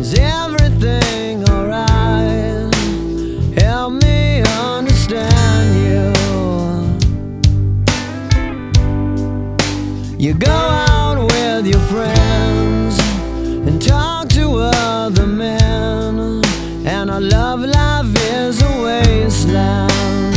Is everything alright? Help me understand you. You go out with your friends and talk to other men, and our love life is a wasteland.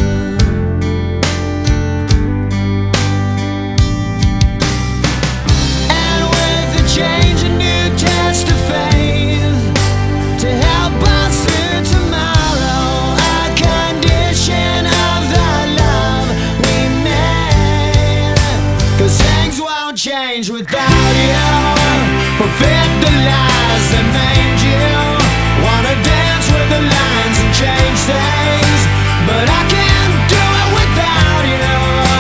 And with the change, a new test of faith to help us through tomorrow, a condition of the love we made. 'Cause things won't change without you. Fulfill the lies that made you wanna dance with the lines and change things, but I can't do it without you.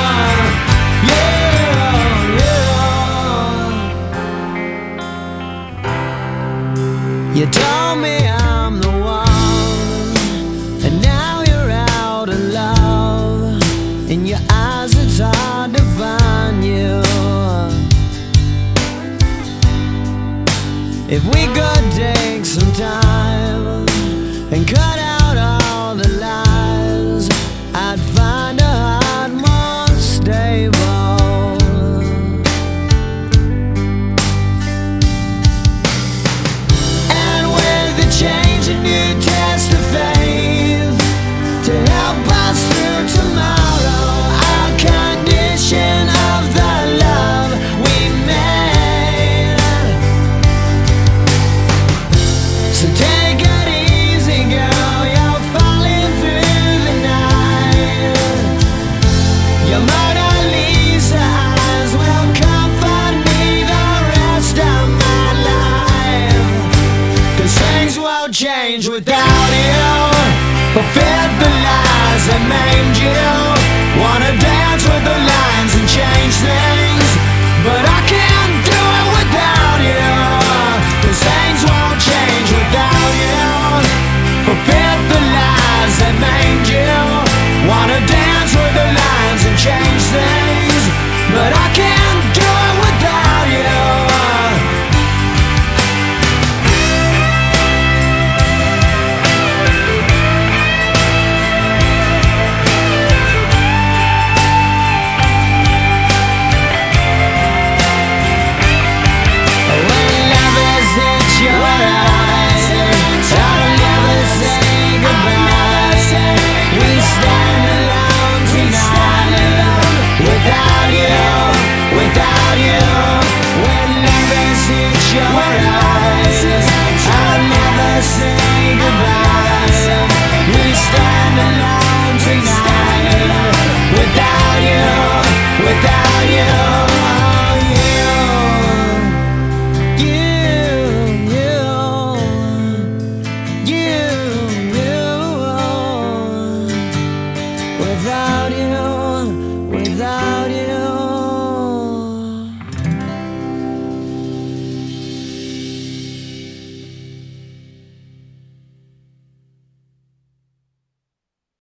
Yeah, yeah. You told me I'm the one, and now you're out of love. In your eyes it's hard to find you. If we could take some time and cut out all the lies, I'd find a heart more stable. And with the change, a new test of faith to help us through tomorrow, our condition of the love we made. So take it easy, girl, you're falling through the night. Your Mona Lisa eyes will comfort me the rest of my life. 'Cause things won't change without you. Fulfill the lies that made you wanna dance with the lines and change things.